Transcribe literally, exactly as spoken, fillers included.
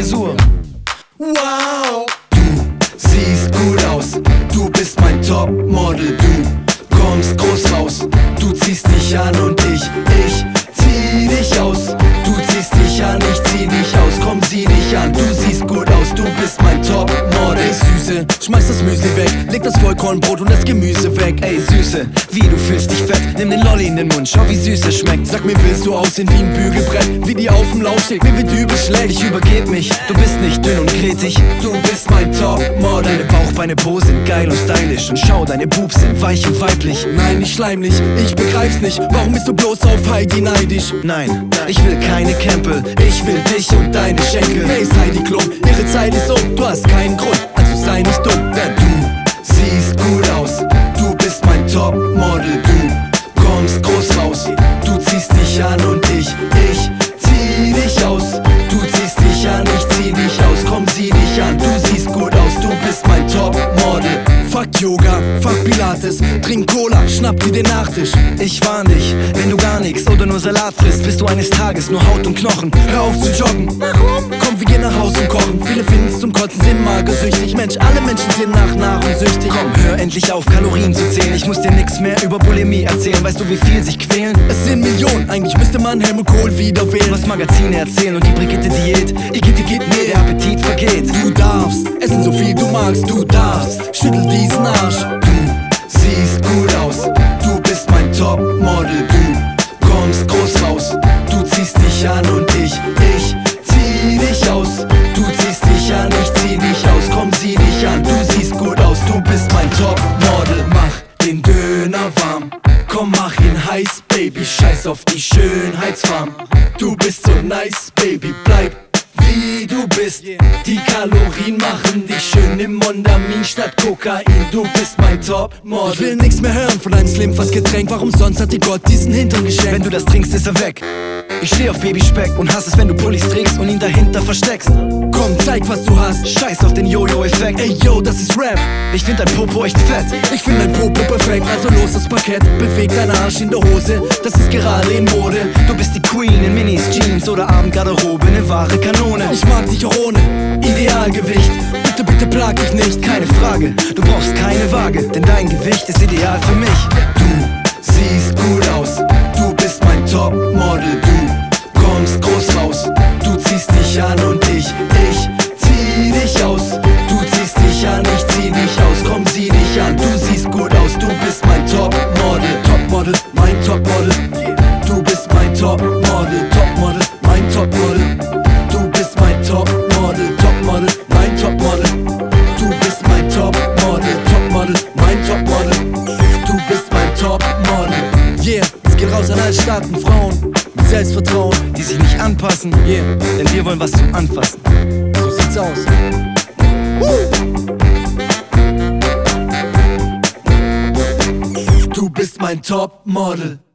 Frisur. Wow, du siehst gut aus, du bist mein Topmodel, du kommst groß raus, du ziehst dich an und ich, ich zieh dich aus. Du ziehst dich an, ich zieh dich aus, komm zieh dich an, du siehst gut aus, du bist mein Topmodel. Ey Süße, schmeiß das Müsli weg, leg das Vollkornbrot und das Gemüse weg. Ey Süße, wie du fühlst dich fett, nimm den Lolli in den Mund, schau wie süß es schmeckt. Sag mir, willst du aussehen wie ein Bügelbrett, wie die auf dem Lauf steht, mir wird übel schlecht. Ich übergeb mich, du bist nicht dünn und kretig, du bist mein Topmodel. Deine Bauchbeine-Po sind geil und stylisch und schau, deine Boobs sind weich und weiblich. Nein, nicht schleimlich, ich begreif's nicht, warum bist du bloß auf Heidi neidisch? Nein, ich will keine Campbell, Ich will dich und deine Schenkel. Wer ist Heidi Klum? Ihre Zeit ist um, du hast keinen Grund, also sei nicht dumm. Denn du siehst gut aus, du bist mein Topmodel, du kommst groß raus, du ziehst dich an und ich, ich zieh dich aus. Du ziehst dich an, ich zieh dich aus, komm zieh dich an, du siehst gut aus, du bist mein Topmodel. Fuck Yoga, fuck Pilates, trink Cola, schnapp dir den Nachtisch. Ich warn dich, wenn du gar nix oder nur Salat frisst, bist du eines Tages nur Haut und Knochen. Hör auf zu joggen, warum? Komm, wir gehen nach Haus und kochen. Viele finden's zum Kotzen, sind magersüchtig. Mensch, alle Menschen sind nach Nahrung süchtig. Komm, hör endlich auf, Kalorien zu zählen. Ich muss dir nix mehr über Bulimie erzählen. Weißt du, wie viel sich quälen? Es sind Millionen, eigentlich müsste man Helmut Kohl wieder wählen. Was Magazine erzählen und die Brigitte Diät. Igitt, geht mir, Der Appetit vergeht. Du darfst essen, so viel du magst, du darfst. Schüttel diesen Arsch. Du siehst gut aus, du bist mein Topmodel, du kommst groß raus, du ziehst dich an und ich, ich zieh dich aus. Du ziehst dich an, ich zieh dich aus, komm zieh dich an, du siehst gut aus, du bist mein Topmodel. Mach den Döner warm, komm mach ihn heiß, Baby, scheiß auf die Schönheitsfarm. Du bist so nice, Baby, bleib wie du bist. Die Kalorien machen dich schön im Mondamin statt Kokain. Du bist mein Topmodel. Ich will nichts mehr hören von einem Slimfast-Getränk. Warum sonst hat dir Gott diesen Hintern geschenkt? Wenn du das trinkst, ist er weg. Ich steh auf Babyspeck und hasse es, wenn du Pullis trägst und ihn dahinter versteckst. Komm, zeig, was du hast. Scheiß auf den Jojo-Effekt. Ey, yo, das ist Rap. Ich find dein Popo echt fett. Ich find dein Popo perfekt, also los das Parkett. Beweg deinen Arsch in der Hose, das ist gerade in Mode. Du bist die Queen in Minis, Jeans oder Abendgarderobe, ne wahre Kanone. Ich mag dich auch ohne Idealgewicht. Bitte, bitte plag dich nicht. Keine Frage, du brauchst keine Waage, denn dein Gewicht ist ideal für mich. Du siehst gut aus, du bist mein Topmodel, du kommst groß raus, du ziehst dich an und ich, ich zieh dich aus. Du ziehst dich an, ich zieh dich aus, komm zieh dich an, du siehst gut aus, du bist mein Topmodel. Topmodel, mein Topmodel, du bist mein Topmodel. Topmodel, mein Topmodel, du bist mein Topmodel. Topmodel, mein Topmodel, du bist mein Topmodel. Topmodel, mein Topmodel, du bist mein Topmodel. Yeah, es geht raus an alle starken Frauen mit Selbstvertrauen, Die sich nicht anpassen, yeah, denn wir wollen was zum Anfassen. so sieht's aus. Du bist mein Topmodel.